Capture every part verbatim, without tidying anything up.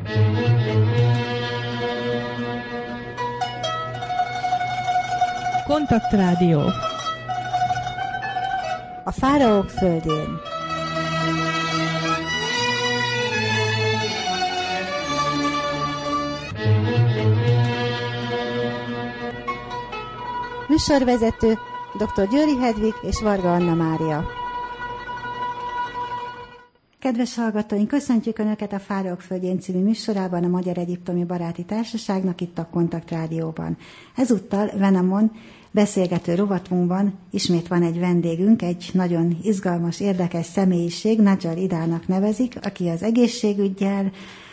Kontaktrádió. A fáraók földjén. Műsorvezető dr. Győri Hedvig és Varga Anna Mária. Kedves hallgatóink, köszöntjük Önöket a Fáraók földjén című műsorában, a Magyar Egyiptomi Baráti Társaságnak itt a Kontaktrádióban. Ezúttal Venamon beszélgető rovatunkban ismét van egy vendégünk, egy nagyon izgalmas, érdekes személyiség, Nadjar Idának nevezik, aki az egészségüggyel,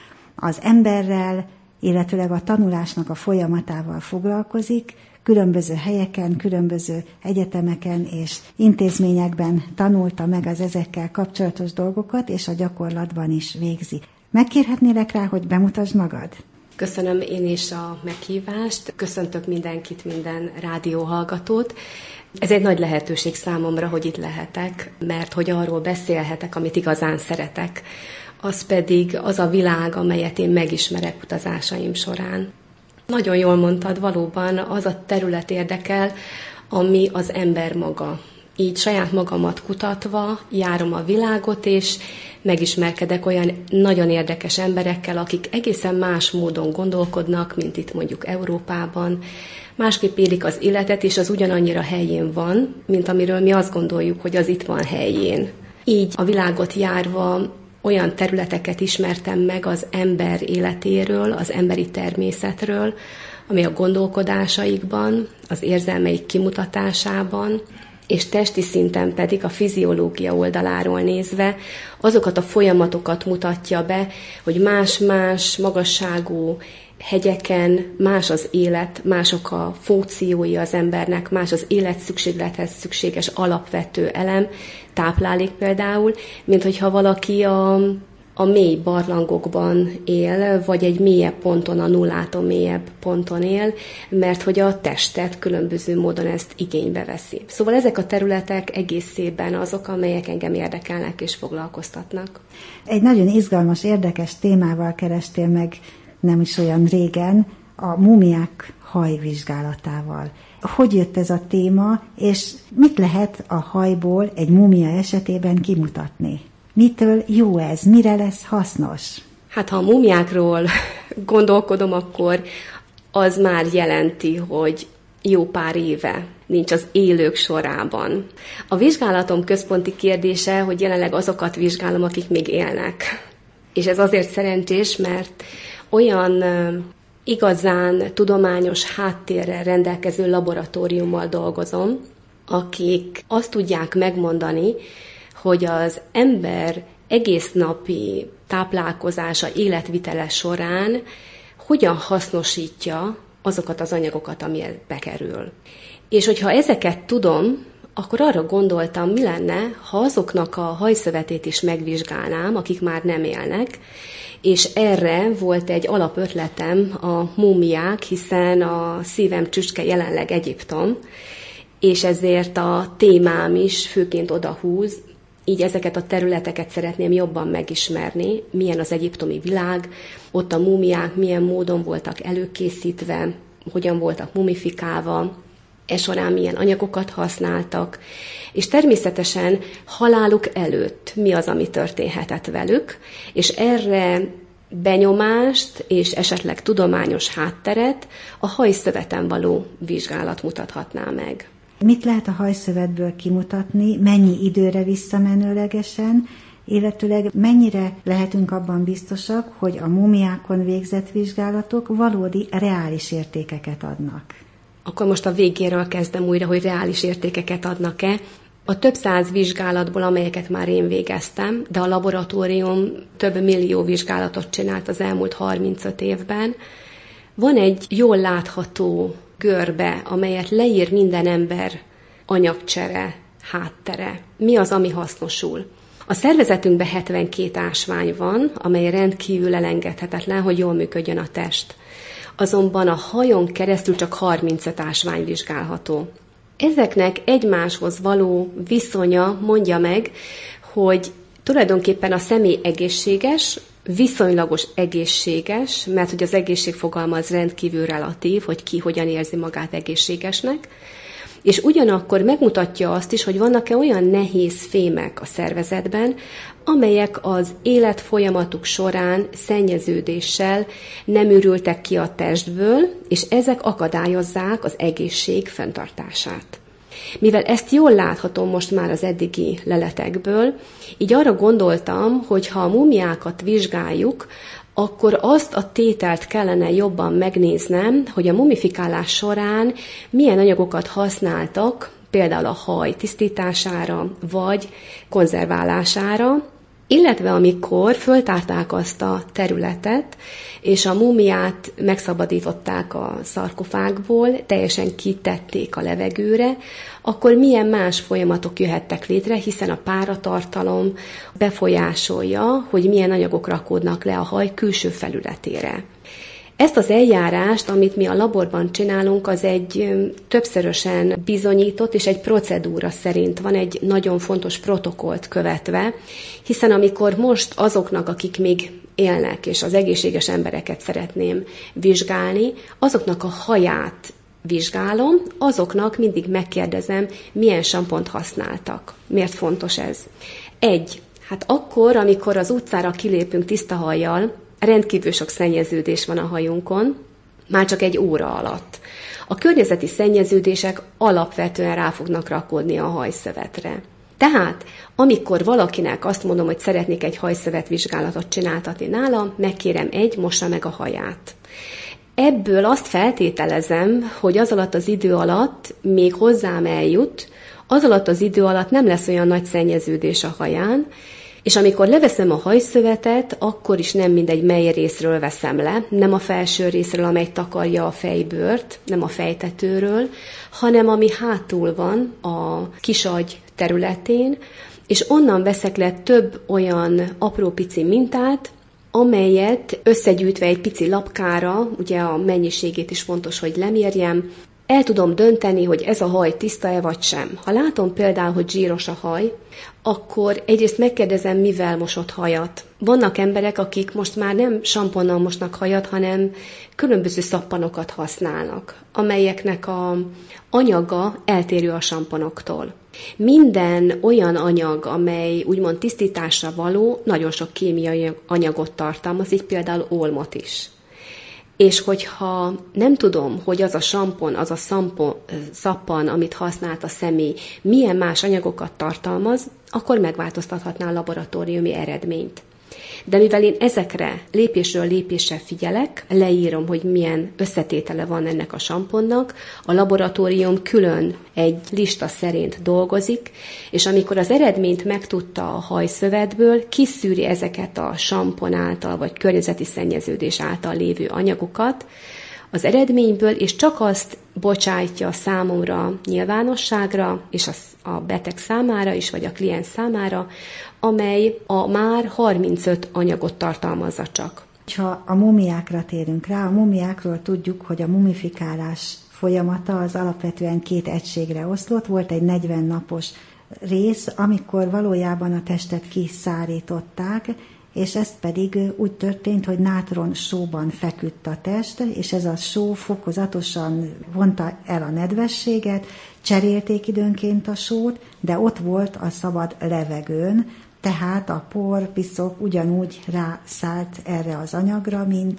az emberrel, illetőleg a tanulásnak a folyamatával foglalkozik, különböző helyeken, különböző egyetemeken és intézményekben tanulta meg az ezekkel kapcsolatos dolgokat, és a gyakorlatban is végzi. Megkérhetnélek rá, hogy bemutasd magad? Köszönöm én is a meghívást, köszöntök mindenkit, minden rádióhallgatót. Ez egy nagy lehetőség számomra, hogy itt lehetek, mert hogy arról beszélhetek, amit igazán szeretek. Az pedig az a világ, amelyet én megismerek utazásaim során. Nagyon jól mondtad, valóban az a terület érdekel, ami az ember maga. Így saját magamat kutatva járom a világot, és megismerkedek olyan nagyon érdekes emberekkel, akik egészen más módon gondolkodnak, mint itt mondjuk Európában. Másképp élik az életet, és az ugyanannyira helyén van, mint amiről mi azt gondoljuk, hogy az itt van helyén. Így a világot járva olyan területeket ismertem meg az ember életéről, az emberi természetről, ami a gondolkodásaikban, az érzelmeik kimutatásában, és testi szinten pedig a fiziológia oldaláról nézve azokat a folyamatokat mutatja be, hogy más-más magasságú hegyeken más az élet, mások a funkciói az embernek, más az életszükséglethez szükséges alapvető elem, táplálék például, mint hogyha valaki a, a mély barlangokban él, vagy egy mélyebb ponton, a nullától mélyebb ponton él, mert hogy a testet különböző módon ezt igénybe veszi. Szóval ezek a területek egészében azok, amelyek engem érdekelnek és foglalkoztatnak. Egy nagyon izgalmas, érdekes témával kerestél meg nem is olyan régen, a múmiák hajvizsgálatával. Hogy jött ez a téma, és mit lehet a hajból egy múmia esetében kimutatni? Mitől jó ez? Mire lesz hasznos? Hát ha a múmiákról gondolkodom, akkor az már jelenti, hogy jó pár éve nincs az élők sorában. A vizsgálatom központi kérdése, hogy jelenleg azokat vizsgálom, akik még élnek. És ez azért szerencsés, mert olyan igazán tudományos háttérrel rendelkező laboratóriummal dolgozom, akik azt tudják megmondani, hogy az ember egész napi táplálkozása, életvitele során hogyan hasznosítja azokat az anyagokat, ami bekerül. És hogyha ezeket tudom, akkor arra gondoltam, mi lenne, ha azoknak a hajszövetét is megvizsgálnám, akik már nem élnek, és erre volt egy alapötletem a múmiák, hiszen a szívem csücske jelenleg Egyiptom, és ezért a témám is főként odahúz, így ezeket a területeket szeretném jobban megismerni, milyen az egyiptomi világ, ott a múmiák milyen módon voltak előkészítve, hogyan voltak mumifikálva, e során milyen anyagokat használtak, és természetesen haláluk előtt mi az, ami történhetett velük, és erre benyomást és esetleg tudományos hátteret a hajszöveten való vizsgálat mutathatná meg. Mit lehet a hajszövetből kimutatni, mennyi időre visszamenőlegesen, illetőleg mennyire lehetünk abban biztosak, hogy a múmiákon végzett vizsgálatok valódi, reális értékeket adnak? Akkor most a végéről kezdem újra, hogy reális értékeket adnak-e. A több száz vizsgálatból, amelyeket már én végeztem, de a laboratórium több millió vizsgálatot csinált az elmúlt harmincöt évben, van egy jól látható görbe, amelyet leír minden ember anyagcsere, háttere. Mi az, ami hasznosul? A szervezetünkben hetvenkét ásvány van, amely rendkívül elengedhetetlen, hogy jól működjön a test. Azonban a hajon keresztül csak harmincöt ásvány vizsgálható. Ezeknek egymáshoz való viszonya mondja meg, hogy tulajdonképpen a személy egészséges, viszonylagos egészséges, mert hogy az egészség fogalma az rendkívül relatív, hogy ki hogyan érzi magát egészségesnek, és ugyanakkor megmutatja azt is, hogy vannak-e olyan nehéz fémek a szervezetben, amelyek az életfolyamatuk során szennyeződéssel nem ürültek ki a testből, és ezek akadályozzák az egészség fenntartását. Mivel ezt jól láthatom most már az eddigi leletekből, így arra gondoltam, hogy ha a mumiákat vizsgáljuk, akkor azt a tételt kellene jobban megnéznem, hogy a mumifikálás során milyen anyagokat használtak, például a haj tisztítására, vagy konzerválására, illetve amikor föltárták azt a területet, és a múmiát megszabadították a szarkofágból, teljesen kitették a levegőre, akkor milyen más folyamatok jöhettek létre, hiszen a páratartalom befolyásolja, hogy milyen anyagok rakódnak le a haj külső felületére. Ezt az eljárást, amit mi a laborban csinálunk, az egy többszörösen bizonyított, és egy procedúra szerint van egy nagyon fontos protokollt követve, hiszen amikor most azoknak, akik még élnek, és az egészséges embereket szeretném vizsgálni, azoknak a haját vizsgálom, azoknak mindig megkérdezem, milyen sampont használtak. Miért fontos ez? Egy, hát akkor, amikor az utcára kilépünk tiszta hajjal, rendkívül sok szennyeződés van a hajunkon, már csak egy óra alatt. A környezeti szennyeződések alapvetően rá fognak rakódni a hajszövetre. Tehát, amikor valakinek azt mondom, hogy szeretnék egy hajszövetvizsgálatot csináltatni nála, megkérem egy, mossa meg a haját. Ebből azt feltételezem, hogy az alatt az idő alatt még hozzám eljut, az alatt az idő alatt nem lesz olyan nagy szennyeződés a haján, és amikor leveszem a hajszövetet, akkor is nem mindegy, mely részről veszem le, nem a felső részről, amely takarja a fejbőrt, nem a fejtetőről, hanem ami hátul van a kisagy területén, és onnan veszek le több olyan apró pici mintát, amelyet összegyűjtve egy pici lapkára, ugye a mennyiségét is fontos, hogy lemérjem, el tudom dönteni, hogy ez a haj tiszta-e vagy sem. Ha látom például, hogy zsíros a haj, akkor egyrészt megkérdezem, mivel mosott hajat. Vannak emberek, akik most már nem samponnal mosnak hajat, hanem különböző szappanokat használnak, amelyeknek a anyaga eltérő a samponoktól. Minden olyan anyag, amely úgymond tisztításra való, nagyon sok kémiai anyagot tartalmaz, így például olmot is. És hogyha nem tudom, hogy az a sampon, az a szampon, szappan, amit használt a személy, milyen más anyagokat tartalmaz, akkor megváltoztathatná a laboratóriumi eredményt. De mivel én ezekre lépésről lépésre figyelek, leírom, hogy milyen összetétele van ennek a samponnak, a laboratórium külön egy lista szerint dolgozik, és amikor az eredményt megtudta a hajszövetből, kiszűri ezeket a sampon által vagy környezeti szennyeződés által lévő anyagokat az eredményből, és csak azt bocsájtja számomra nyilvánosságra, és a beteg számára is, vagy a kliens számára, amely a már harmincöt anyagot tartalmazza csak. Ha a mumiákra térünk rá, a mumiákról tudjuk, hogy a mumifikálás folyamata az alapvetően két egységre oszlott. Volt egy negyven napos rész, amikor valójában a testet kiszárították, és ez pedig úgy történt, hogy nátron sóban feküdt a test, és ez a só fokozatosan vonta el a nedvességet, cserélték időnként a sót, de ott volt a szabad levegőn, tehát a por, piszok ugyanúgy rászállt erre az anyagra, mint,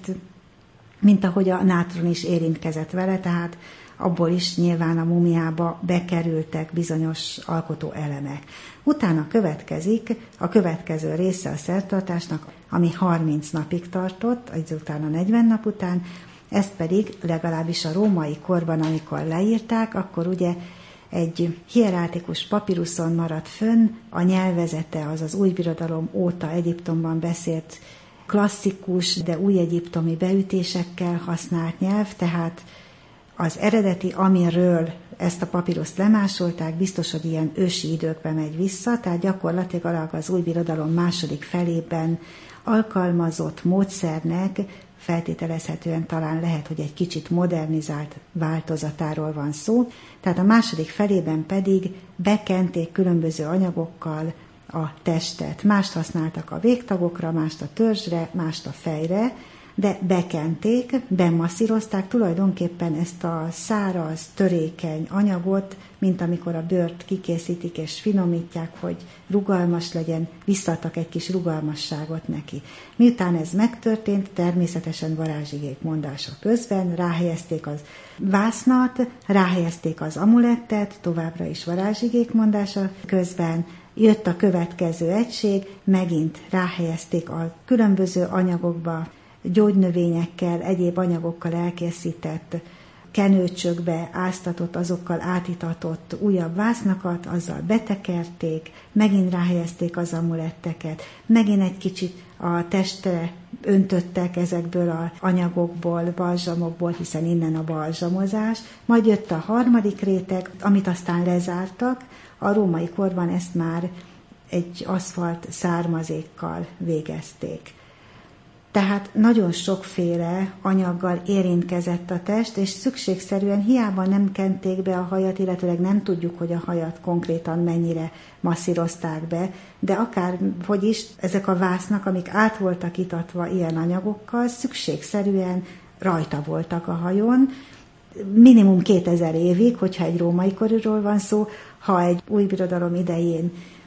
mint ahogy a nátron is érintkezett vele, tehát abból is nyilván a mumiába bekerültek bizonyos alkotó elemek. Utána következik a következő része a szertartásnak, ami harminc napig tartott, azután a negyven nap után, ezt pedig legalábbis a római korban, amikor leírták, akkor ugye egy hieráltikus papiruszon maradt fönn, a nyelvezete, az az új birodalom óta Egyiptomban beszélt klasszikus, de új egyiptomi beütésekkel használt nyelv, tehát az eredeti, amiről ezt a papíruszt lemásolták, biztos, hogy ilyen ősi időkbe megy vissza, tehát gyakorlatilag az új birodalom második felében alkalmazott módszernek feltételezhetően talán lehet, hogy egy kicsit modernizált változatáról van szó. Tehát a második felében pedig bekenték különböző anyagokkal a testet. Mást használtak a végtagokra, mást a törzsre, mást a fejre, de bekenték, bemasszírozták tulajdonképpen ezt a száraz, törékeny anyagot, mint amikor a bőrt kikészítik és finomítják, hogy rugalmas legyen, visszaadtak egy kis rugalmasságot neki. Miután ez megtörtént, természetesen varázsigék mondása közben ráhelyezték az vásznat, ráhelyezték az amulettet, továbbra is varázsigék mondása közben, jött a következő egység, megint ráhelyezték a különböző anyagokba, gyógynövényekkel, egyéb anyagokkal elkészített kenőcsökbe áztatott, azokkal átitatott újabb vásznakat, azzal betekerték, megint ráhelyezték az amuletteket, megint egy kicsit a testre öntöttek ezekből az anyagokból, balzsamokból, hiszen innen a balzsamozás, majd jött a harmadik réteg, amit aztán lezártak, a római korban ezt már egy aszfalt származékkal végezték. Tehát nagyon sokféle anyaggal érintkezett a test, és szükségszerűen hiába nem kenték be a hajat, illetőleg nem tudjuk, hogy a hajat konkrétan mennyire masszírozták be, de akárhogy is ezek a vásznak, amik át voltak itatva ilyen anyagokkal, szükségszerűen rajta voltak a hajón, minimum kétezer évig, hogyha egy római korról van szó, ha egy új birodalom idején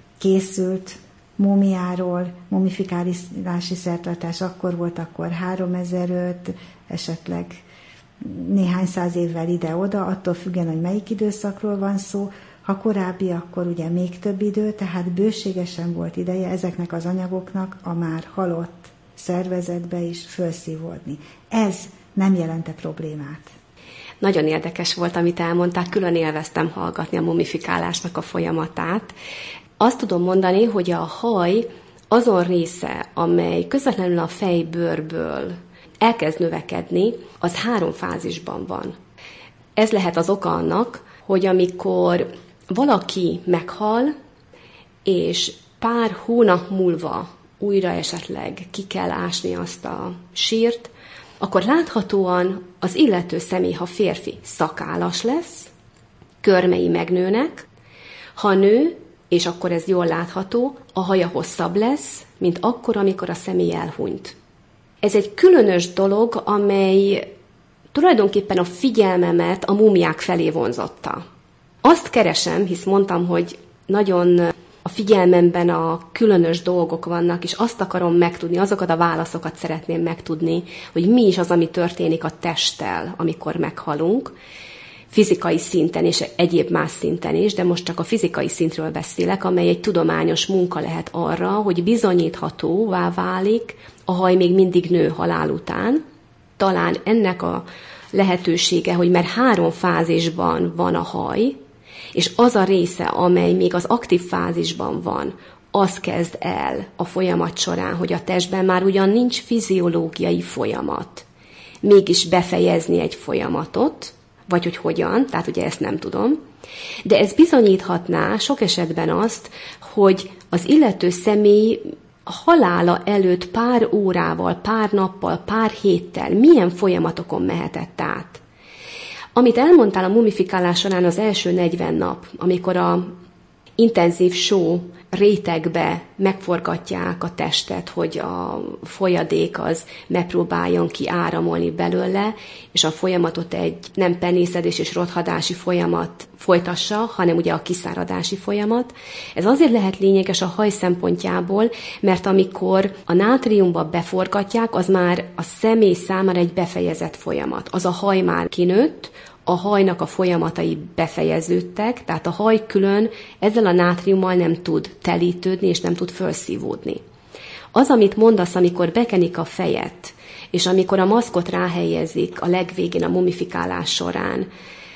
készült múmiáról, mumifikálási szertartás akkor volt, akkor háromezer-öt, esetleg néhány száz évvel ide-oda, attól függően, hogy melyik időszakról van szó. Ha korábbi, akkor ugye még több idő, tehát bőségesen volt ideje ezeknek az anyagoknak a már halott szervezetbe is felszívódni. Ez nem jelente problémát. Nagyon érdekes volt, amit elmondták, külön élveztem hallgatni a mumifikálásnak a folyamatát. Azt tudom mondani, hogy a haj azon része, amely közvetlenül a fejbőrből elkezd növekedni, az három fázisban van. Ez lehet az oka annak, hogy amikor valaki meghal, és pár hónap múlva újra esetleg ki kell ásni azt a sírt, akkor láthatóan az illető személy, ha férfi, szakállas lesz, körmei megnőnek, ha nő, és akkor ez jól látható, a haja hosszabb lesz, mint akkor, amikor a személy elhunyt. Ez egy különös dolog, amely tulajdonképpen a figyelmemet a múmiák felé vonzotta. Azt keresem, hisz mondtam, hogy nagyon a figyelmemben a különös dolgok vannak, és azt akarom megtudni, azokat a válaszokat szeretném megtudni, hogy mi is az, ami történik a testtel, amikor meghalunk, fizikai szinten és egyéb más szinten is, de most csak a fizikai szintről beszélek, amely egy tudományos munka lehet arra, hogy bizonyíthatóvá válik, a haj még mindig nő halál után. Talán ennek a lehetősége, hogy mert három fázisban van a haj, és az a része, amely még az aktív fázisban van, az kezd el a folyamat során, hogy a testben már ugyan nincs fiziológiai folyamat, mégis befejezni egy folyamatot, vagy hogy hogyan, tehát ugye ezt nem tudom, de ez bizonyíthatná sok esetben azt, hogy az illető személy halála előtt pár órával, pár nappal, pár héttel milyen folyamatokon mehetett át. Amit elmondtál a mumifikálás során az első negyven nap, amikor a intenzív só rétegbe megforgatják a testet, hogy a folyadék az megpróbáljon kiáramolni belőle, és a folyamatot egy nem penészedés és rothadási folyamat folytassa, hanem ugye a kiszáradási folyamat. Ez azért lehet lényeges a haj szempontjából, mert amikor a nátriumba beforgatják, az már a személy számára egy befejezett folyamat. Az a haj már kinőtt, a hajnak a folyamatai befejeződtek, tehát a haj külön ezzel a nátriummal nem tud telítődni, és nem tud felszívódni. Az, amit mondasz, amikor bekenik a fejet, és amikor a maszkot ráhelyezik a legvégén a mumifikálás során,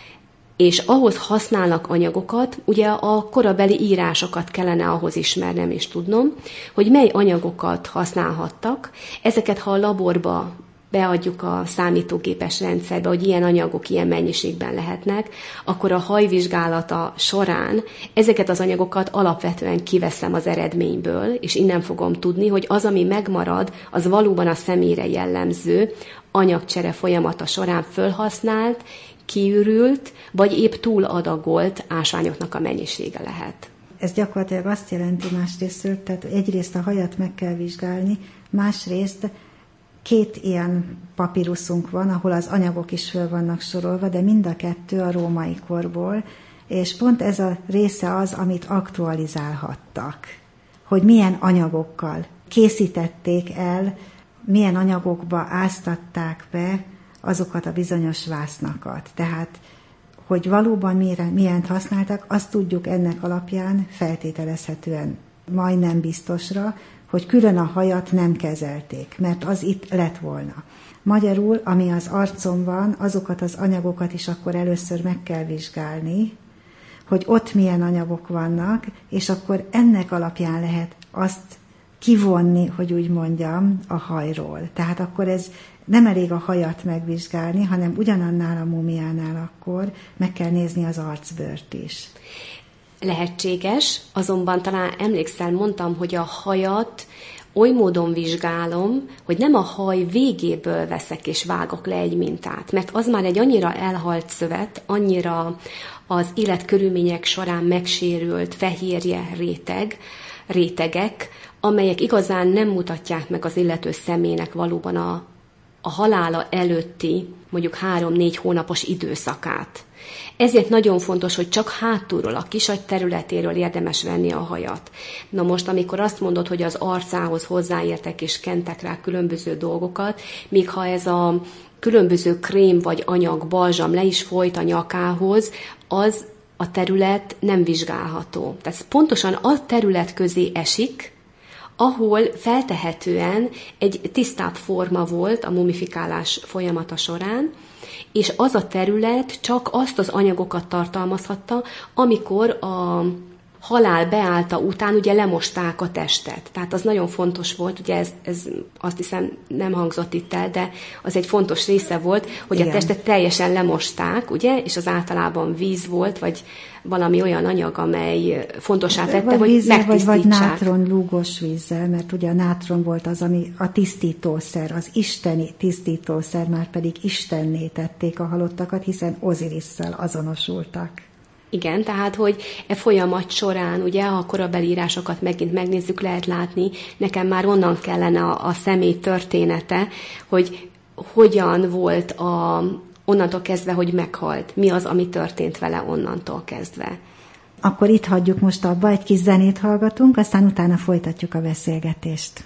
és ahhoz használnak anyagokat, ugye a korabeli írásokat kellene ahhoz ismernem és tudnom, hogy mely anyagokat használhattak. Ezeket, ha a laborba beadjuk a számítógépes rendszerbe, hogy ilyen anyagok ilyen mennyiségben lehetnek, akkor a hajvizsgálata során ezeket az anyagokat alapvetően kiveszem az eredményből, és innen fogom tudni, hogy az, ami megmarad, az valóban a személyre jellemző anyagcsere folyamata során fölhasznált, kiürült, vagy épp túladagolt ásványoknak a mennyisége lehet. Ez gyakorlatilag azt jelenti másrészt, tehát egyrészt a hajat meg kell vizsgálni, másrészt két ilyen papíruszunk van, ahol az anyagok is föl vannak sorolva, de mind a kettő a római korból, és pont ez a része az, amit aktualizálhattak, hogy milyen anyagokkal készítették el, milyen anyagokba áztatták be azokat a bizonyos vásznakat. Tehát, hogy valóban milyent használtak, azt tudjuk ennek alapján feltételezhetően majdnem biztosra, hogy külön a hajat nem kezelték, mert az itt lett volna. Magyarul, ami az arcon van, azokat az anyagokat is akkor először meg kell vizsgálni, hogy ott milyen anyagok vannak, és akkor ennek alapján lehet azt kivonni, hogy úgy mondjam, a hajról. Tehát akkor ez nem elég a hajat megvizsgálni, hanem ugyanannál a múmiánál akkor meg kell nézni az arcbőrt is. Lehetséges, azonban talán emlékszel, mondtam, hogy a hajat oly módon vizsgálom, hogy nem a haj végéből veszek és vágok le egy mintát, mert az már egy annyira elhalt szövet, annyira az életkörülmények során megsérült fehérje réteg, rétegek, amelyek igazán nem mutatják meg az illető személynek valóban a, a halála előtti, mondjuk három-négy hónapos időszakát. Ezért nagyon fontos, hogy csak hátulról, a kisagy területéről érdemes venni a hajat. Na most, amikor azt mondod, hogy az arcához hozzáértek és kentek rá különböző dolgokat, míg ha ez a különböző krém vagy anyag, balzsam le is folyt a nyakához, az a terület nem vizsgálható. Tehát pontosan a terület közé esik, ahol feltehetően egy tisztább forma volt a mumifikálás folyamata során, és az a terület csak azt az anyagokat tartalmazhatta, amikor a halál beállta után ugye lemosták a testet. Tehát az nagyon fontos volt, ugye ez, ez azt hiszem nem hangzott itt el, de az egy fontos része volt, hogy igen, a testet teljesen lemosták, ugye, és az általában víz volt, vagy valami olyan anyag, amely fontosá tette, vagy hogy vízzel, megtisztítsák. Vagy, vagy nátron lúgos vízzel, mert ugye a nátron volt az, ami a tisztítószer, az isteni tisztítószer, már pedig istenné tették a halottakat, hiszen Ozirisszal azonosultak. Igen, tehát, hogy e folyamat során, ugye, ha a korabeli írásokat megint megnézzük, lehet látni, nekem már onnan kellene a, a személy története, hogy hogyan volt a, onnantól kezdve, hogy meghalt. Mi az, ami történt vele onnantól kezdve. Akkor itt hagyjuk most abba, egy kis zenét hallgatunk, aztán utána folytatjuk a beszélgetést.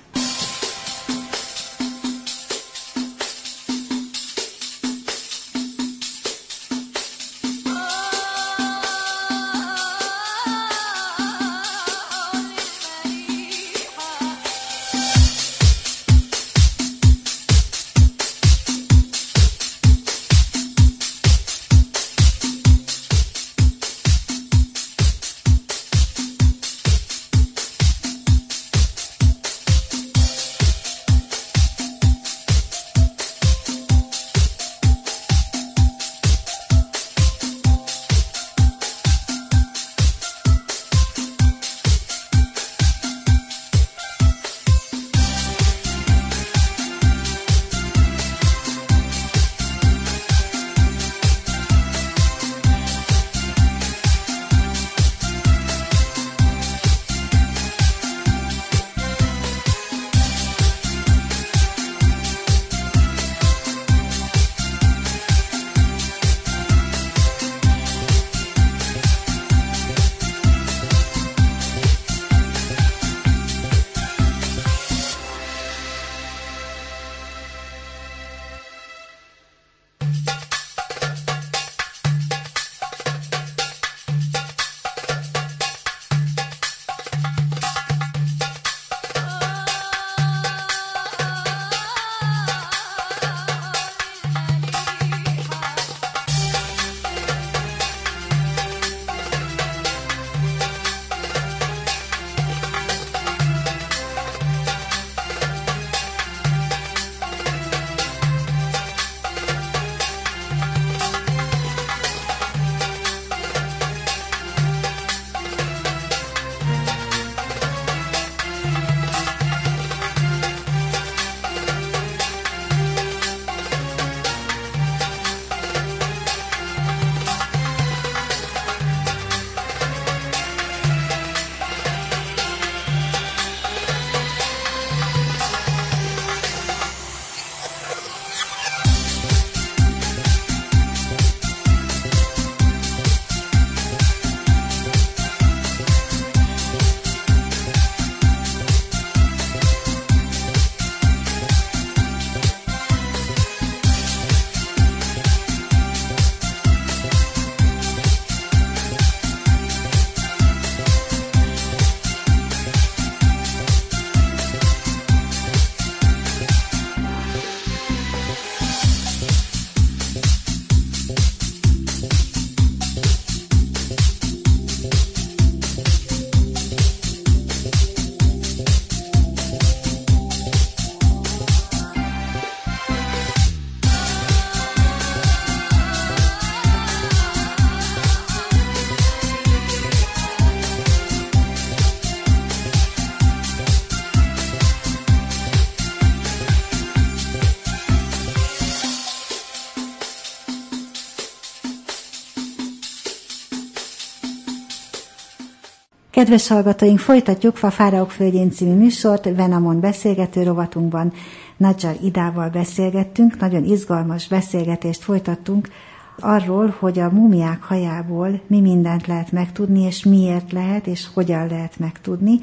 Kedves hallgatóink, folytatjuk a Fáraók földjén című műsort. Venamon beszélgető rovatunkban Nadzsar Idával beszélgettünk. Nagyon izgalmas beszélgetést folytattunk arról, hogy a múmiák hajából mi mindent lehet megtudni, és miért lehet, és hogyan lehet megtudni.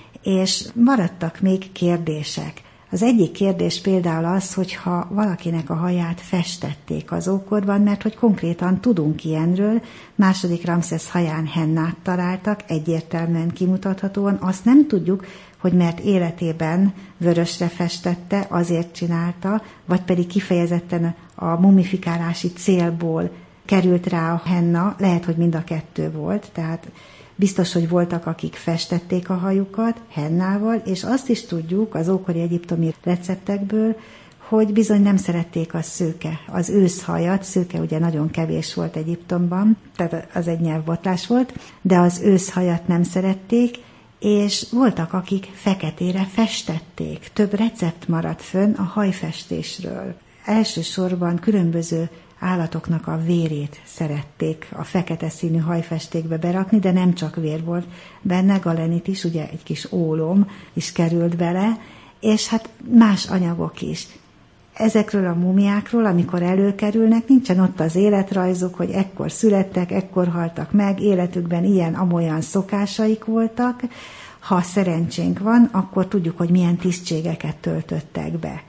És maradtak még kérdések. Az egyik kérdés például az, hogyha valakinek a haját festették az ókorban, mert hogy konkrétan tudunk ilyenről, második Ramszesz haján hennát találtak, egyértelműen kimutathatóan, azt nem tudjuk, hogy mert életében vörösre festette, azért csinálta, vagy pedig kifejezetten a mumifikálási célból került rá a henna, lehet, hogy mind a kettő volt, tehát biztos, hogy voltak, akik festették a hajukat hennával, és azt is tudjuk az ókori egyiptomi receptekből, hogy bizony nem szerették a szőke, az őszhajat, szőke ugye nagyon kevés volt Egyiptomban, tehát az egy nyelvbotlás volt, de az őszhajat nem szerették, és voltak, akik feketére festették. Több recept maradt fönn a hajfestésről. Elsősorban különböző állatoknak a vérét szerették a fekete színű hajfestékbe berakni, de nem csak vér volt benne, galenit is, ugye egy kis ólom is került bele, és hát más anyagok is. Ezekről a mumiákról, amikor előkerülnek, nincsen ott az életrajzuk, hogy ekkor születtek, ekkor haltak meg, életükben ilyen-amolyan szokásaik voltak. Ha szerencsénk van, akkor tudjuk, hogy milyen tisztségeket töltöttek be.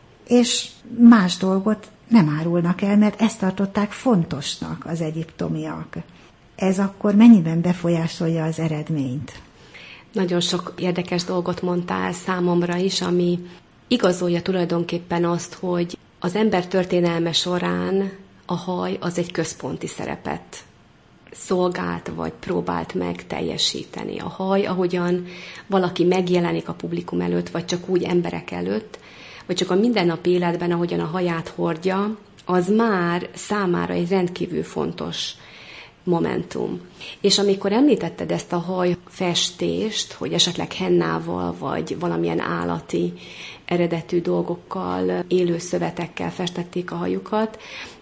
És más dolgot nem árulnak el, mert ezt tartották fontosnak az egyiptomiak. Ez akkor mennyiben befolyásolja az eredményt? Nagyon sok érdekes dolgot mondtál számomra is, ami igazolja tulajdonképpen azt, hogy az ember történelme során a haj az egy központi szerepet szolgált, vagy próbált meg teljesíteni. A haj, ahogyan valaki megjelenik a publikum előtt, vagy csak úgy emberek előtt, vagy csak a mindennapi életben, ahogyan a haját hordja, az már számára egy rendkívül fontos momentum. És amikor említetted ezt a hajfestést, hogy esetleg hennával, vagy valamilyen állati eredetű dolgokkal, élő szövetekkel festették a hajukat,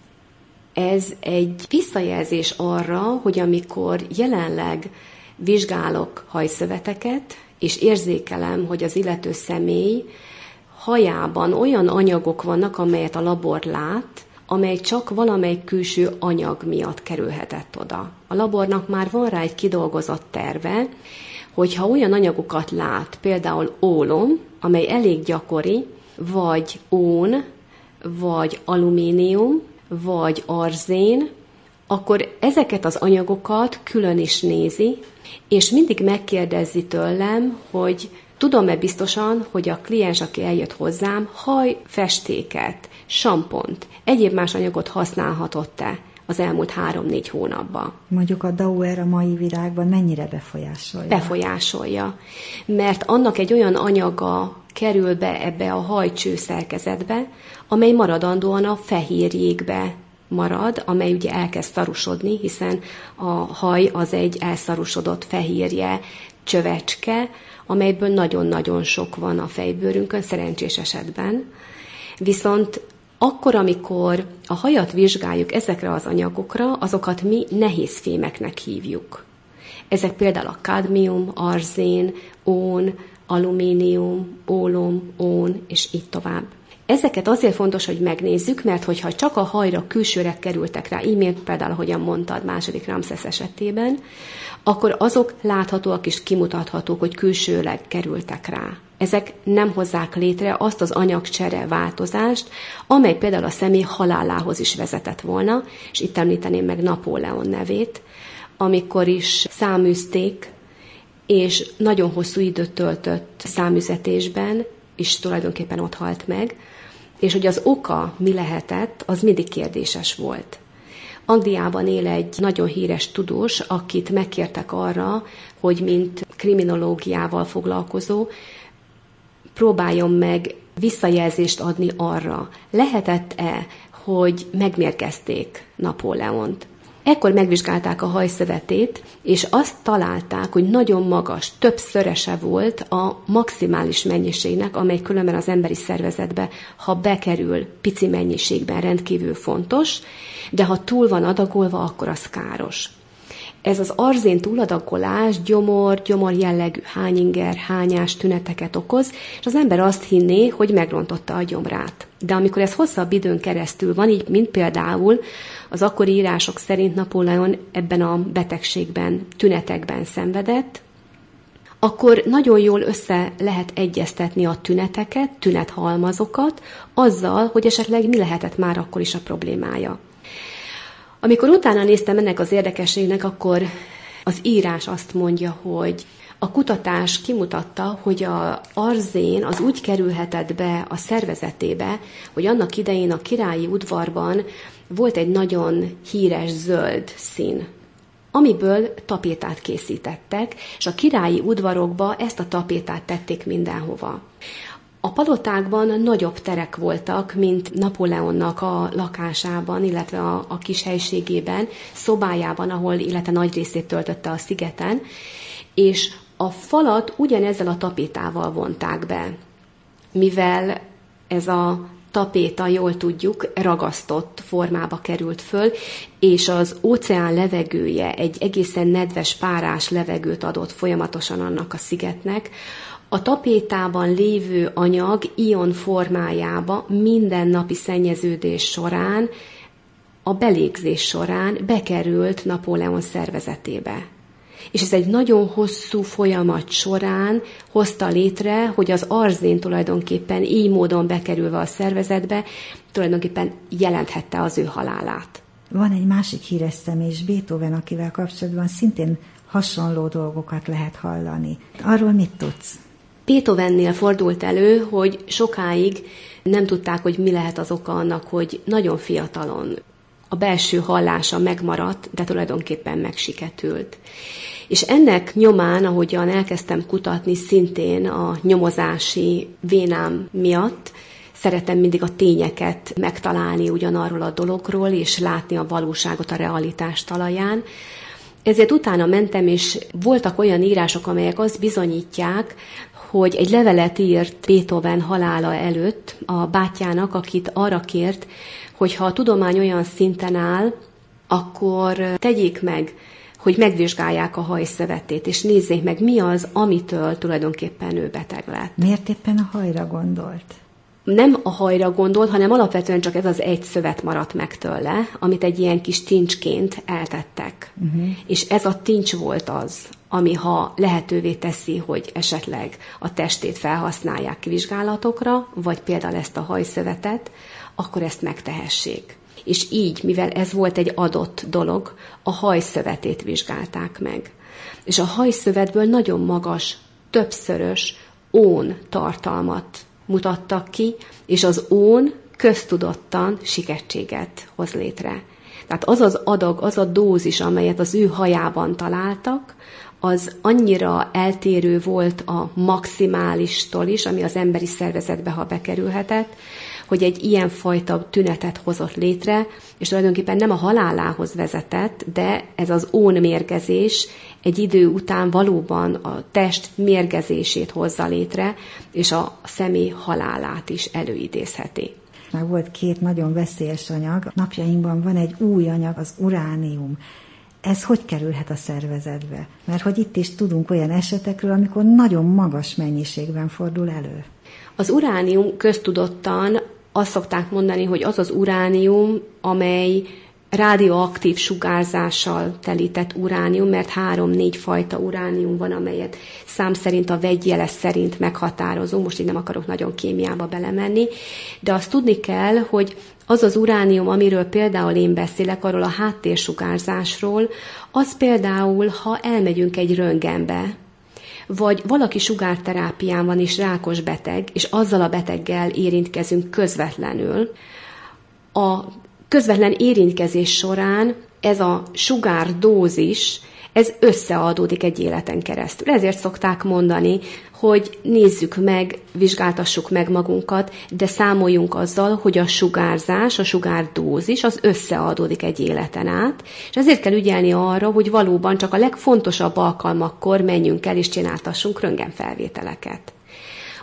ez egy visszajelzés arra, hogy amikor jelenleg vizsgálok hajszöveteket, és érzékelem, hogy az illető személy hajában olyan anyagok vannak, amelyet a labor lát, amely csak valamelyik külső anyag miatt kerülhetett oda. A labornak már van rá egy kidolgozott terve, hogyha olyan anyagokat lát, például ólom, amely elég gyakori, vagy ón, vagy alumínium, vagy arzén, akkor ezeket az anyagokat külön is nézi, és mindig megkérdezi tőlem, hogy tudom-e biztosan, hogy a kliens, aki eljött hozzám, hajfestéket, sampont, egyéb más anyagot használhatott-e az elmúlt három-négy hónapban. Mondjuk a Dauer a mai világban mennyire befolyásolja? Befolyásolja, mert annak egy olyan anyaga kerül be ebbe a hajcső szerkezetbe, amely maradandóan a fehérjékbe marad, amely ugye elkezd szarusodni, hiszen a haj az egy elszarusodott fehérje, csövecske, amelyből nagyon-nagyon sok van a fejbőrünkön, szerencsés esetben. Viszont akkor, amikor a hajat vizsgáljuk ezekre az anyagokra, azokat mi nehézfémeknek hívjuk. Ezek például a kadmium, arzén, ón, alumínium, ólom, ón, és így tovább. Ezeket azért fontos, hogy megnézzük, mert hogyha csak a hajra külsőre kerültek rá, imént például, ahogyan mondtad, második Ramszesz esetében, akkor azok láthatóak és kimutathatók, hogy külsőleg kerültek rá. Ezek nem hozzák létre azt az anyagcsere változást, amely például a személy halálához is vezetett volna, és itt említeném meg Napóleon nevét, amikor is száműzték, és nagyon hosszú időt töltött száműzetésben, és tulajdonképpen ott halt meg, és hogy az oka mi lehetett, az mindig kérdéses volt. Angliában él egy nagyon híres tudós, akit megkértek arra, hogy mint kriminológiával foglalkozó, próbáljon meg visszajelzést adni arra, lehetett-e, hogy megmérgezték Napóleont. Ekkor megvizsgálták a hajszövetét, és azt találták, hogy nagyon magas, többszörese volt a maximális mennyiségnek, amely különben az emberi szervezetbe, ha bekerül pici mennyiségben, rendkívül fontos, de ha túl van adagolva, akkor az káros. Ez az arzén túladagolás gyomor, gyomor jellegű hányinger, hányás tüneteket okoz, és az ember azt hinné, hogy megrontotta a gyomrát. De amikor ez hosszabb időn keresztül van, így mint például az akkori írások szerint Napóleon ebben a betegségben, tünetekben szenvedett, akkor nagyon jól össze lehet egyeztetni a tüneteket, tünethalmazokat, azzal, hogy esetleg mi lehetett már akkor is a problémája. Amikor utána néztem ennek az érdekességnek, akkor az írás azt mondja, hogy a kutatás kimutatta, hogy az arzén az úgy kerülhetett be a szervezetébe, hogy annak idején a királyi udvarban volt egy nagyon híres zöld szín, amiből tapétát készítettek, és a királyi udvarokba ezt a tapétát tették mindenhova. A palotákban nagyobb terek voltak, mint Napóleonnak a lakásában, illetve a, a kis helységében, szobájában, ahol illetve nagy részét töltötte a szigeten, és a falat ugyanezzel a tapétával vonták be, mivel ez a tapéta, jól tudjuk, ragasztott formába került föl, és az óceán levegője egy egészen nedves, párás levegőt adott folyamatosan annak a szigetnek. A tapétában lévő anyag ion formájába minden napi szennyeződés során, a belégzés során bekerült Napóleon szervezetébe. És ez egy nagyon hosszú folyamat során hozta létre, hogy az arzén tulajdonképpen így módon bekerülve a szervezetbe, tulajdonképpen jelenthette az ő halálát. Van egy másik híres személy is, Beethoven, akivel kapcsolatban szintén hasonló dolgokat lehet hallani. Arról mit tudsz? Beethovennél fordult elő, hogy sokáig nem tudták, hogy mi lehet az oka annak, hogy nagyon fiatalon a belső hallása megmaradt, de tulajdonképpen megsiketült. És ennek nyomán, ahogyan elkezdtem kutatni, szintén a nyomozási vénám miatt, szeretem mindig a tényeket megtalálni ugyanarról a dologról, és látni a valóságot a realitás talaján. Ezért utána mentem, és voltak olyan írások, amelyek azt bizonyítják, hogy egy levelet írt Beethoven halála előtt a bátyjának, akit arra kért, hogy ha a tudomány olyan szinten áll, akkor tegyék meg, hogy megvizsgálják a hajszövetét, és nézzék meg, mi az, amitől tulajdonképpen ő beteg lett. Miért éppen a hajra gondolt? Nem a hajra gondolt, hanem alapvetően csak ez az egy szövet maradt meg tőle, amit egy ilyen kis tincsként eltettek. Uh-huh. És ez a tincs volt az, ami ha lehetővé teszi, hogy esetleg a testét felhasználják vizsgálatokra, vagy például ezt a hajszövetet, akkor ezt megtehessék. És így, mivel ez volt egy adott dolog, a hajszövetét vizsgálták meg. És a hajszövetből nagyon magas, többszörös ón tartalmat mutattak ki, és az ón köztudottan sikettséget hoz létre. Tehát az az adag, az a dózis, amelyet az ő hajában találtak, az annyira eltérő volt a maximálistól is, ami az emberi szervezetbe, ha bekerülhetett, hogy egy ilyen fajta tünetet hozott létre, és tulajdonképpen nem a halálához vezetett, de ez az ónmérgezés egy idő után valóban a test mérgezését hozza létre, és a személy halálát is előidézheti. Már volt két nagyon veszélyes anyag, napjainkban van egy új anyag, az uránium. Ez hogy kerülhet a szervezetbe? Mert hogy itt is tudunk olyan esetekről, amikor nagyon magas mennyiségben fordul elő. Az uránium köztudottan azt szokták mondani, hogy az az uránium, amely radioaktív sugárzással telített uránium, mert három-négy fajta uránium van, amelyet szám szerint a vegyjele szerint meghatározunk, most így nem akarok nagyon kémiába belemenni, de azt tudni kell, hogy az az uránium, amiről például én beszélek, arról a háttérsugárzásról, az például, ha elmegyünk egy röntgenbe, vagy valaki sugárterápián van és rákos beteg, és azzal a beteggel érintkezünk közvetlenül, a közvetlen érintkezés során ez a sugárdózis, ez összeadódik egy életen keresztül. Ezért szokták mondani, hogy nézzük meg, vizsgáltassuk meg magunkat, de számoljunk azzal, hogy a sugárzás, a sugárdózis az összeadódik egy életen át, és ezért kell ügyelni arra, hogy valóban csak a legfontosabb alkalmakkor menjünk el és csináltassunk röntgenfelvételeket.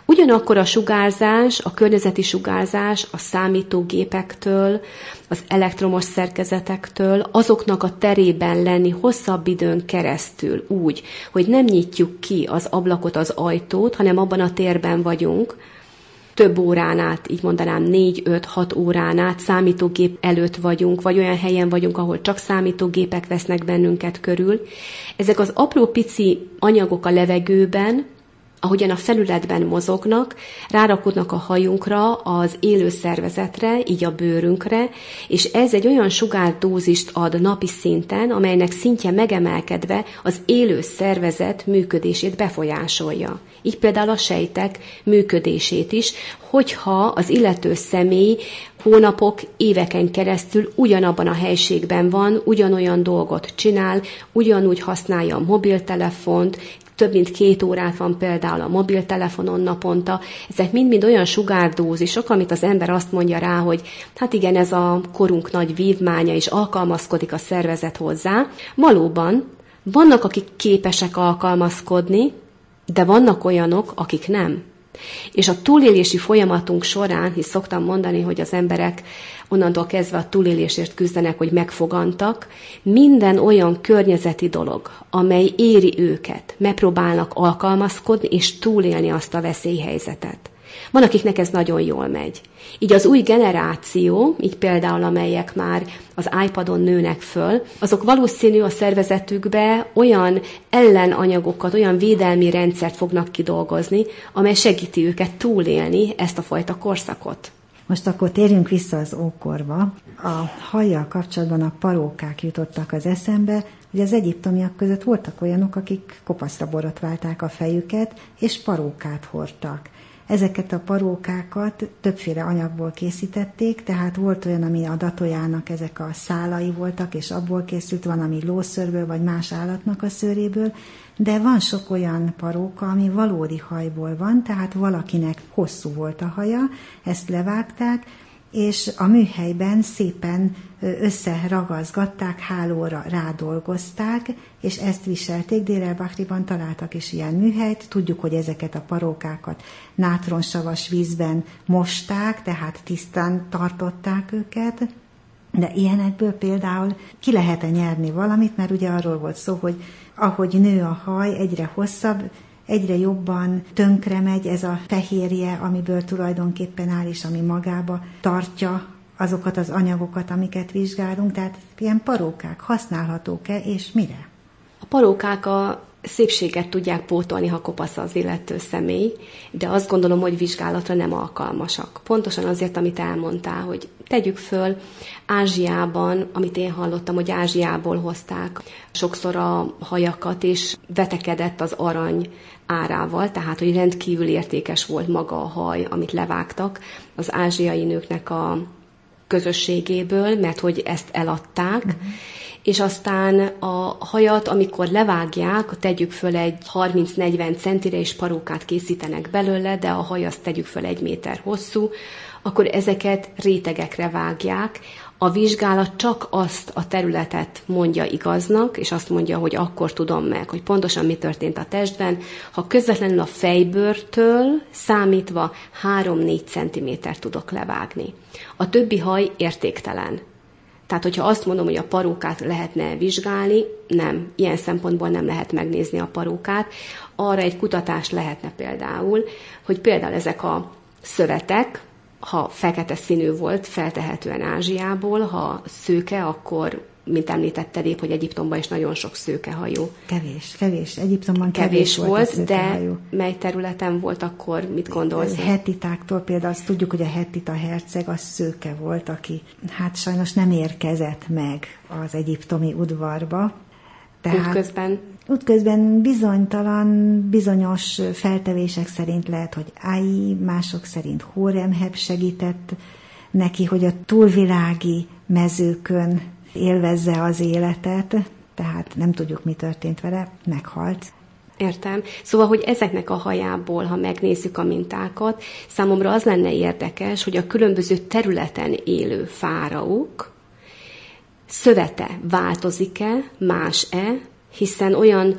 Ugyanakkor a sugárzás, a környezeti sugárzás a számítógépektől, az elektromos szerkezetektől, azoknak a terében lenni hosszabb időn keresztül úgy, hogy nem nyitjuk ki az ablakot, az ajtót, hanem abban a térben vagyunk, több órán át, így mondanám négy, öt, hat órán át számítógép előtt vagyunk, vagy olyan helyen vagyunk, ahol csak számítógépek vesznek bennünket körül. Ezek az apró pici anyagok a levegőben, ahogyan a felületben mozognak, rárakodnak a hajunkra, az élő szervezetre, így a bőrünkre, és ez egy olyan sugárdózist ad napi szinten, amelynek szintje megemelkedve az élő szervezet működését befolyásolja. Így például a sejtek működését is, hogyha az illető személy hónapok, éveken keresztül ugyanabban a helységben van, ugyanolyan dolgot csinál, ugyanúgy használja a mobiltelefont, több mint két órát van például a mobiltelefonon naponta. Ezek mind-mind olyan sugárdózisok, amit az ember azt mondja rá, hogy hát igen, ez a korunk nagy vívmánya, és alkalmazkodik a szervezet hozzá. Valóban vannak, akik képesek alkalmazkodni, de vannak olyanok, akik nem. És a túlélési folyamatunk során, hisz szoktam mondani, hogy az emberek onnantól kezdve a túlélésért küzdenek, hogy megfogantak, minden olyan környezeti dolog, amely éri őket, megpróbálnak alkalmazkodni és túlélni azt a veszélyhelyzetet. Van, akiknek ez nagyon jól megy. Így az új generáció, így például amelyek már az iPadon nőnek föl, azok valószínű a szervezetükbe olyan ellenanyagokat, olyan védelmi rendszert fognak kidolgozni, amely segíti őket túlélni ezt a fajta korszakot. Most akkor térjünk vissza az ókorba. A hajjal kapcsolatban a parókák jutottak az eszembe, hogy az egyiptomiak között voltak olyanok, akik kopaszra borotválták a fejüket, és parókát hordtak. Ezeket a parókákat többféle anyagból készítették, tehát volt olyan, ami a datójának ezek a szálai voltak, és abból készült, van, ami lószőrből, vagy más állatnak a szőréből, de van sok olyan paróka, ami valódi hajból van, tehát valakinek hosszú volt a haja, ezt levágták, és a műhelyben szépen összeragazgatták, hálóra rádolgozták, és ezt viselték. Dér el-Bahriban találtak is ilyen műhelyt. Tudjuk, hogy ezeket a parókákat nátronsavas vízben mosták, tehát tisztán tartották őket, de ilyenekből például ki lehet-e nyerni valamit, mert ugye arról volt szó, hogy ahogy nő a haj, egyre hosszabb, egyre jobban tönkre megy ez a fehérje, amiből tulajdonképpen áll, és ami magába tartja azokat az anyagokat, amiket vizsgálunk. Tehát ilyen parókák használhatók-e, és mire? A parókák a szépséget tudják pótolni, ha kopasz az illető személy, de azt gondolom, hogy vizsgálatra nem alkalmasak. Pontosan azért, amit elmondtál, hogy tegyük föl, Ázsiában, amit én hallottam, hogy Ázsiából hozták sokszor a hajakat, és vetekedett az arany árával, tehát hogy rendkívül értékes volt maga a haj, amit levágtak az ázsiai nőknek a közösségéből, mert hogy ezt eladták, uh-huh. És aztán a hajat, amikor levágják, tegyük föl egy harminc-negyven centire, és parókát készítenek belőle, de a haj azt tegyük föl egy méter hosszú, akkor ezeket rétegekre vágják. A vizsgálat csak azt a területet mondja igaznak, és azt mondja, hogy akkor tudom meg, hogy pontosan mi történt a testben, ha közvetlenül a fejbőrtől számítva három-négy centiméter tudok levágni. A többi haj értéktelen. Tehát, hogyha azt mondom, hogy a parókát lehetne vizsgálni, nem. Ilyen szempontból nem lehet megnézni a parókát. Arra egy kutatás lehetne például, hogy például ezek a szövetek, ha fekete színű volt, feltehetően Ázsiából, ha szőke, akkor, mint említetted épp, hogy Egyiptomban is nagyon sok szőkehajú. Kevés, kevés. Egyiptomban kevés, kevés volt, volt de mely területen volt, akkor mit gondolsz? Hettitáktól például azt tudjuk, hogy a hettita herceg az szőke volt, aki hát sajnos nem érkezett meg az egyiptomi udvarba. Tehát útközben? Útközben bizonytalan, bizonyos feltevések szerint lehet, hogy Ai, mások szerint Hóremheb segített neki, hogy a túlvilági mezőkön élvezze az életet, tehát nem tudjuk, mi történt vele, meghalt. Értem. Szóval, hogy ezeknek a hajából, ha megnézzük a mintákat, számomra az lenne érdekes, hogy a különböző területen élő fáraók szövete változik-e, más-e, hiszen olyan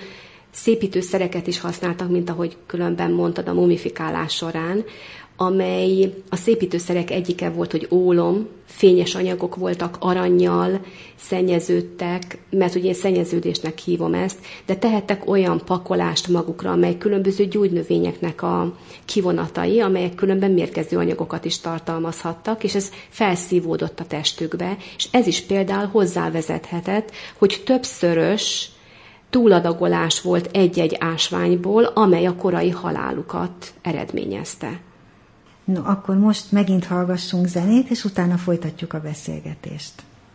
szépítőszereket is használtak, mint ahogy különben mondtad a mumifikálás során, amely a szépítőszerek egyike volt, hogy ólom, fényes anyagok voltak, arannyal szennyeződtek, mert ugye én szennyeződésnek hívom ezt, de tehettek olyan pakolást magukra, amely különböző gyógynövényeknek a kivonatai, amelyek különben mérgező anyagokat is tartalmazhattak, és ez felszívódott a testükbe, és ez is például hozzávezethetett, hogy többszörös túladagolás volt egy-egy ásványból, amely a korai halálukat eredményezte. No, akkor most megint hallgassunk zenét, és utána folytatjuk a beszélgetést.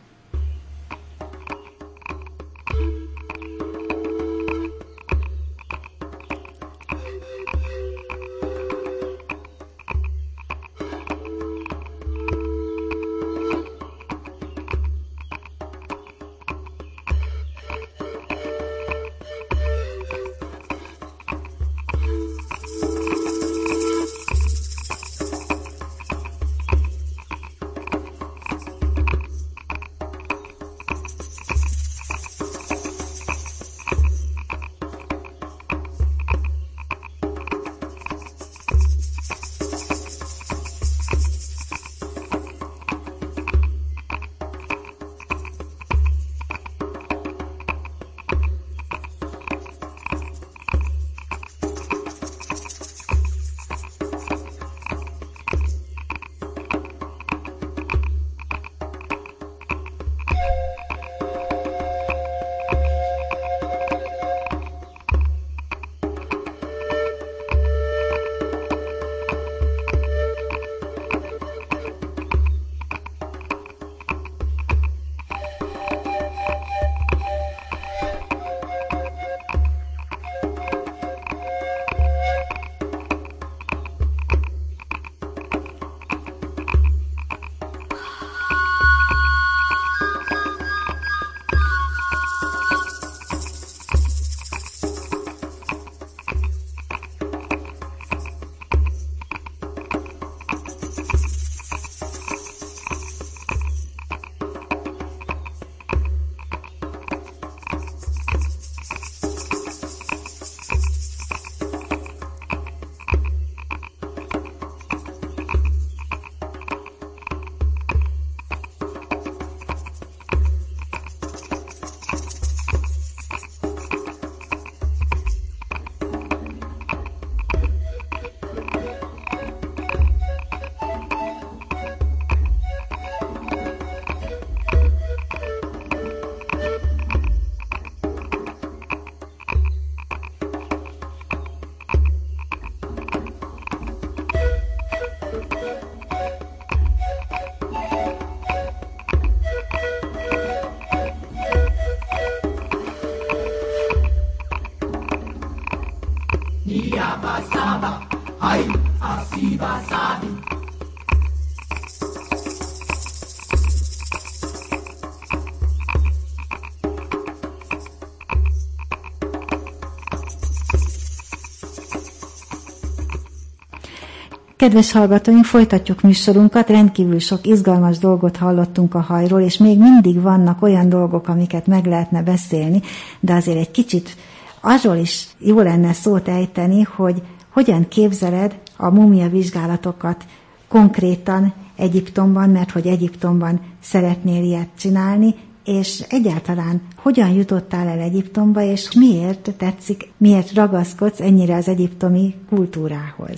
Kedves hallgatóink, folytatjuk műsorunkat, rendkívül sok izgalmas dolgot hallottunk a hajról, és még mindig vannak olyan dolgok, amiket meg lehetne beszélni, de azért egy kicsit arról is jó lenne szót ejteni, hogy hogyan képzeled a múmia vizsgálatokat konkrétan Egyiptomban, mert hogy Egyiptomban szeretnél ilyet csinálni, és egyáltalán hogyan jutottál el Egyiptomba, és miért tetszik, miért ragaszkodsz ennyire az egyiptomi kultúrához?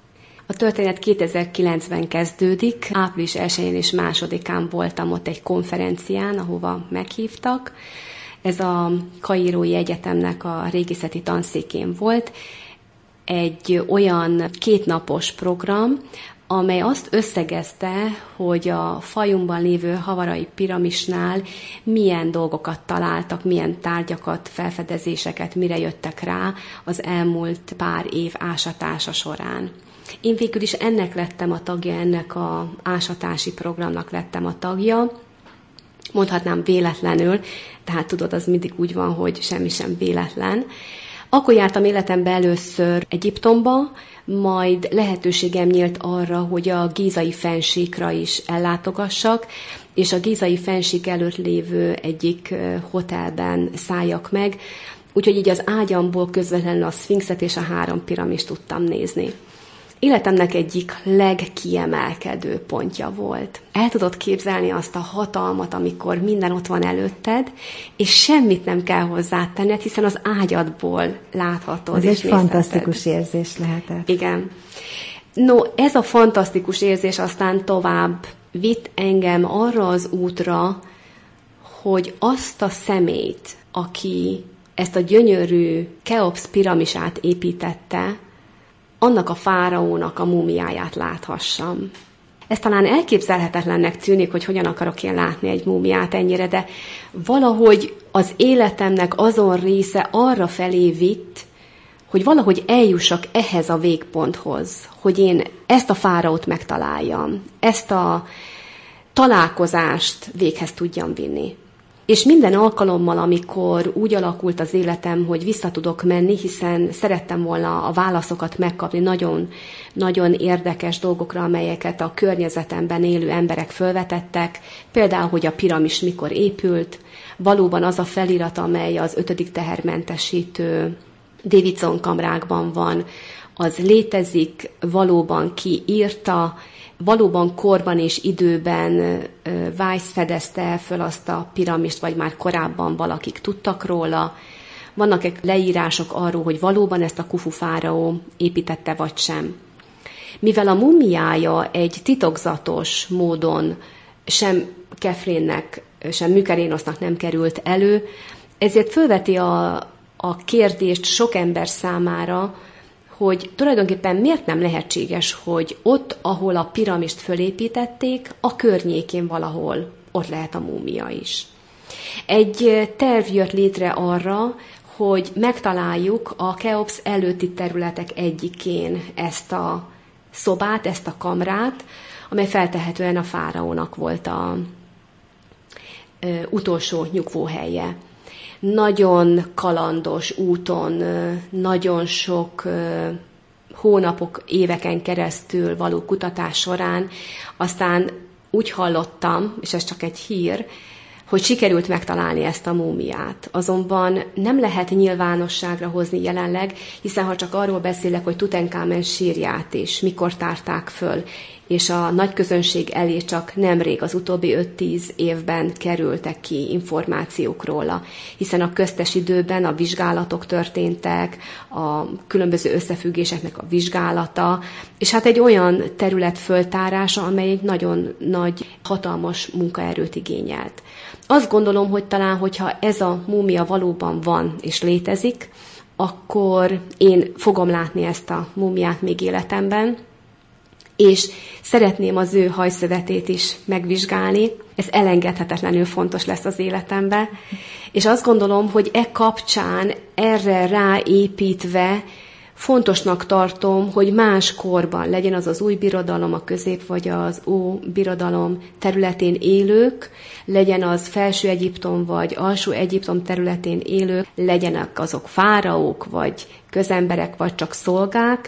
A történet kétezer-kilencben kezdődik. április elsején és másodikán voltam ott egy konferencián, ahova meghívtak. Ez a Kairói Egyetemnek a régészeti tanszékén volt. Egy olyan kétnapos program, amely azt összegezte, hogy a Fayumban lévő havarai piramisnál milyen dolgokat találtak, milyen tárgyakat, felfedezéseket, mire jöttek rá az elmúlt pár év ásatása során. Én végül is ennek lettem a tagja, ennek az ásatási programnak lettem a tagja. Mondhatnám véletlenül, tehát tudod, az mindig úgy van, hogy semmi sem véletlen. Akkor jártam életemben először Egyiptomba, majd lehetőségem nyílt arra, hogy a Gízai fennsíkra is ellátogassak, és a Gízai fennsík előtt lévő egyik hotelben szálljak meg, úgyhogy így az ágyamból közvetlenül a szfinxet és a három piramist tudtam nézni. Életemnek egyik legkiemelkedő pontja volt. El tudod képzelni azt a hatalmat, amikor minden ott van előtted, és semmit nem kell hozzátenned, hiszen az ágyadból láthatod. Ez és egy fantasztikus érzés lehetett. Igen. No, ez a fantasztikus érzés aztán tovább vitt engem arra az útra, hogy azt a személyt, aki ezt a gyönyörű Keops piramisát építette, annak a fáraónak a múmiáját láthassam. Ez talán elképzelhetetlennek tűnik, hogy hogyan akarok én látni egy múmiát ennyire, de valahogy az életemnek azon része arra felé vitt, hogy valahogy eljussak ehhez a végponthoz, hogy én ezt a fáraót megtaláljam, ezt a találkozást véghez tudjam vinni. És minden alkalommal, amikor úgy alakult az életem, hogy vissza tudok menni, hiszen szerettem volna a válaszokat megkapni nagyon, nagyon érdekes dolgokra, amelyeket a környezetemben élő emberek felvetettek, például, hogy a piramis mikor épült, valóban az a felirat, amely az ötödik tehermentesítő Davidson kamrákban van, az létezik, valóban ki írta, valóban korban és időben Weiss fedezte föl azt a piramist, vagy már korábban valakik tudtak róla. Vannak leírások arról, hogy valóban ezt a Khufu fáraó építette, vagy sem. Mivel a mumiája egy titokzatos módon sem Kefrénnek, sem Mykerénosznak nem került elő, ezért fölveti a, a kérdést sok ember számára, hogy tulajdonképpen miért nem lehetséges, hogy ott, ahol a piramist fölépítették, a környékén valahol ott lehet a múmia is. Egy terv jött létre arra, hogy megtaláljuk a Keops előtti területek egyikén ezt a szobát, ezt a kamrát, amely feltehetően a fáraónak volt a ö, utolsó nyugvóhelye. Nagyon kalandos úton, nagyon sok hónapok, éveken keresztül való kutatás során, aztán úgy hallottam, és ez csak egy hír, hogy sikerült megtalálni ezt a múmiát. Azonban nem lehet nyilvánosságra hozni jelenleg, hiszen ha csak arról beszélek, hogy Tutankámen sírját is mikor tárták föl, és a nagy közönség elé csak nemrég, az utóbbi öt-tíz évben kerültek ki információk róla, hiszen a köztes időben a vizsgálatok történtek, a különböző összefüggéseknek a vizsgálata, és hát egy olyan terület föltárása, amely egy nagyon nagy, hatalmas munkaerőt igényelt. Azt gondolom, hogy talán, hogyha ez a múmia valóban van és létezik, akkor én fogom látni ezt a múmiát még életemben, és szeretném az ő hajszövetét is megvizsgálni. Ez elengedhetetlenül fontos lesz az életemben. És azt gondolom, hogy e kapcsán erre ráépítve fontosnak tartom, hogy más korban legyen az az új birodalom, a közép vagy az óbirodalom területén élők, legyen az felső Egyiptom vagy alsó Egyiptom területén élők, legyenek azok fáraók, vagy közemberek, vagy csak szolgák.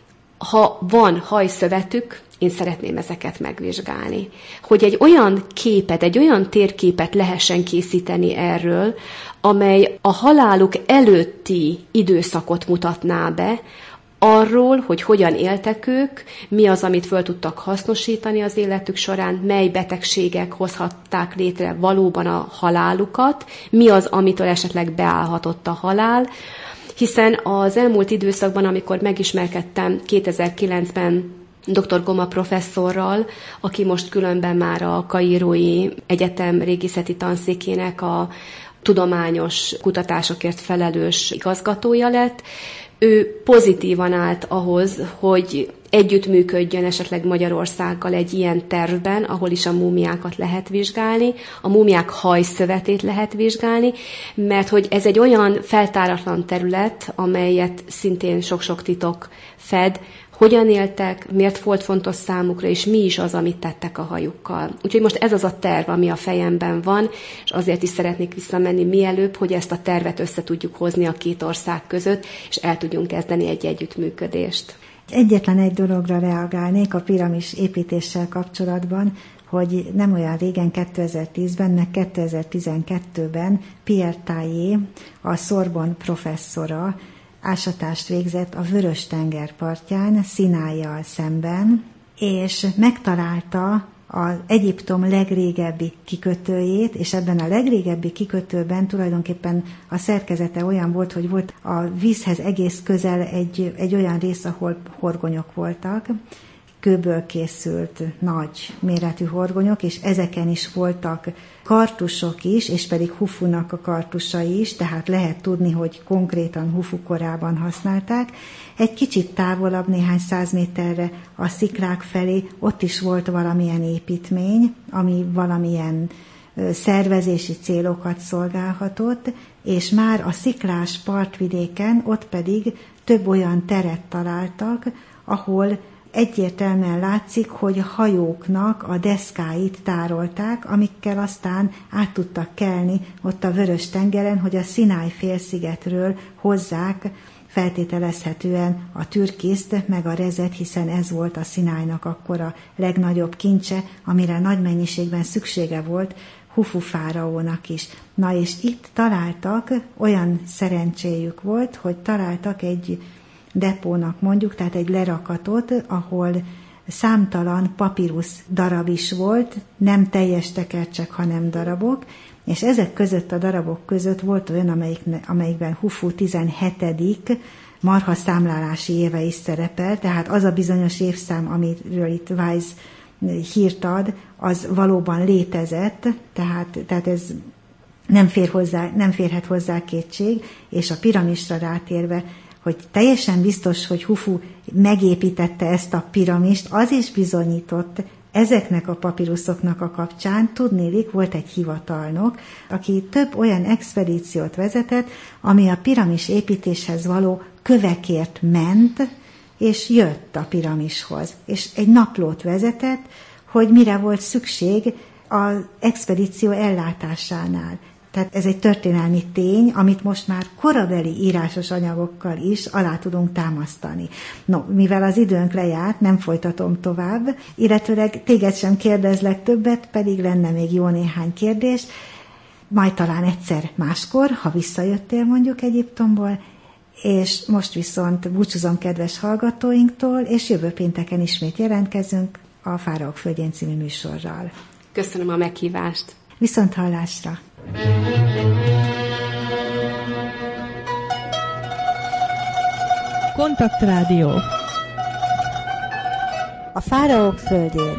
Ha van hajszövetük, én szeretném ezeket megvizsgálni. Hogy egy olyan képet, egy olyan térképet lehessen készíteni erről, amely a haláluk előtti időszakot mutatná be, arról, hogy hogyan éltek ők, mi az, amit föl tudtak hasznosítani az életük során, mely betegségek hozhatták létre valóban a halálukat, mi az, amitől esetleg beállhatott a halál, hiszen az elmúlt időszakban, amikor megismerkedtem kétezer-kilencben dr. Goma professzorral, aki most különben már a Kairói Egyetem régészeti tanszékének a tudományos kutatásokért felelős igazgatója lett, ő pozitívan állt ahhoz, hogy együttműködjön esetleg Magyarországgal egy ilyen tervben, ahol is a múmiákat lehet vizsgálni, a múmiák hajszövetét lehet vizsgálni, mert hogy ez egy olyan feltáratlan terület, amelyet szintén sok-sok titok fed, hogyan éltek, miért volt fontos számukra, és mi is az, amit tettek a hajukkal. Úgyhogy most ez az a terv, ami a fejemben van, és azért is szeretnék visszamenni mielőbb, hogy ezt a tervet össze tudjuk hozni a két ország között, és el tudjunk kezdeni egy együttműködést. Egyetlen egy dologra reagálnék a piramis építéssel kapcsolatban, hogy nem olyan régen, kétezer-tízben, meg kétezer-tizenkettőben Pierre Taillé, a Sorbonne professzora ásatást végzett a Vörös-tenger partján, Szinájjal szemben, és megtalálta az Egyiptom legrégebbi kikötőjét, és ebben a legrégebbi kikötőben tulajdonképpen a szerkezete olyan volt, hogy volt a vízhez egész közel egy, egy olyan rész, ahol horgonyok voltak, kőből készült nagy méretű horgonyok, és ezeken is voltak kartusok is, és pedig Hufunak a kartusai is, tehát lehet tudni, hogy konkrétan Hufu korában használták. Egy kicsit távolabb, néhány száz méterre a sziklák felé, ott is volt valamilyen építmény, ami valamilyen szervezési célokat szolgálhatott, és már a sziklás partvidéken ott pedig több olyan teret találtak, ahol egyértelműen látszik, hogy hajóknak a deszkáit tárolták, amikkel aztán át tudtak kelni ott a Vörös-tengeren, hogy a Szináj félszigetről hozzák feltételezhetően a türkiszt, meg a rezet, hiszen ez volt a Szinájnak akkor a legnagyobb kincse, amire nagy mennyiségben szüksége volt Hufu fáraónak is. Na és itt találtak, olyan szerencséjük volt, hogy találtak egy depónak mondjuk, tehát egy lerakatot, ahol számtalan papirusz darab is volt, nem teljes tekercsek, hanem darabok, és ezek között a darabok között volt olyan, amelyik, amelyikben Hufu tizenhetedik marha számlálási éve is szerepel, tehát az a bizonyos évszám, amiről itt Weiss hírt ad, az valóban létezett, tehát, tehát ez nem, fér hozzá, nem férhet hozzá kétség, és a piramisra rátérve, hogy teljesen biztos, hogy Hufu megépítette ezt a piramist, az is bizonyított ezeknek a papiruszoknak a kapcsán. Tudnélik, volt egy hivatalnok, aki több olyan expedíciót vezetett, ami a piramis építéshez való kövekért ment, és jött a piramishoz. És egy naplót vezetett, hogy mire volt szükség az expedíció ellátásánál. Tehát ez egy történelmi tény, amit most már korabeli írásos anyagokkal is alá tudunk támasztani. No, mivel az időnk lejárt, nem folytatom tovább, illetőleg téged sem kérdezlek többet, pedig lenne még jó néhány kérdés, majd talán egyszer máskor, ha visszajöttél mondjuk Egyiptomból, és most viszont búcsúzom kedves hallgatóinktól, és jövő pénteken ismét jelentkezünk a Fáraók földjén című műsorral. Köszönöm a meghívást. Viszont hallásra! Kontaktrádió. A Fáraók földjén.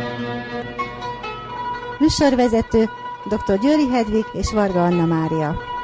Műsorvezető dr. Győri Hedvig és Varga Anna Mária.